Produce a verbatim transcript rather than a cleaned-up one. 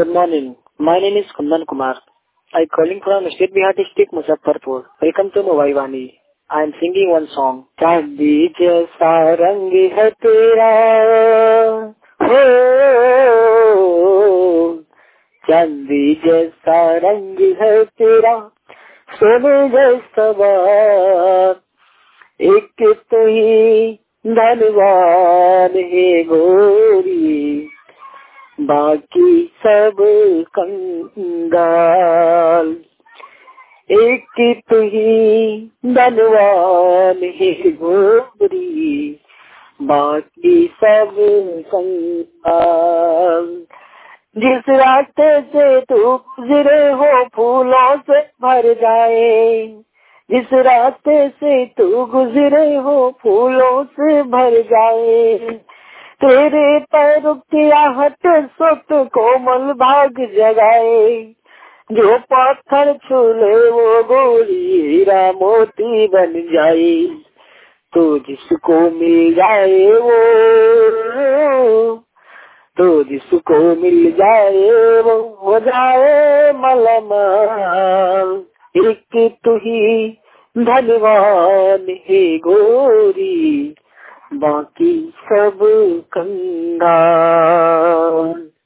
Good morning. My name is Kundan Kumar. I calling from State Bihar district Muzaffarpur. Welcome to Mawaiwani. I am singing one song. चांदी जैसा रंग है तेरा हो, चांदी जैसा रंग है तेरा, सोने जैसा बात, एक तो ही धनवान है गोरी, बाकी सब कंगाल। एक तो ही धनवान है गोरी, बाकी सब कंगाल। जिस रास्ते से तू गुजरे हो फूलों से भर जाए, जिस रास्ते से तू गुजरे हो फूलों से भर जाए, तेरे पैरों की आहट सुत कोमल भाग जगाए, जो पत्थर छूले वो गोरी हीरा मोती बन जाए। तो जिसको मिल जाए वो, तो जिसको मिल जाए वो हो जाए मालामाल। एक तो ही धनवान है गोरी, बाकी सब कंगाल।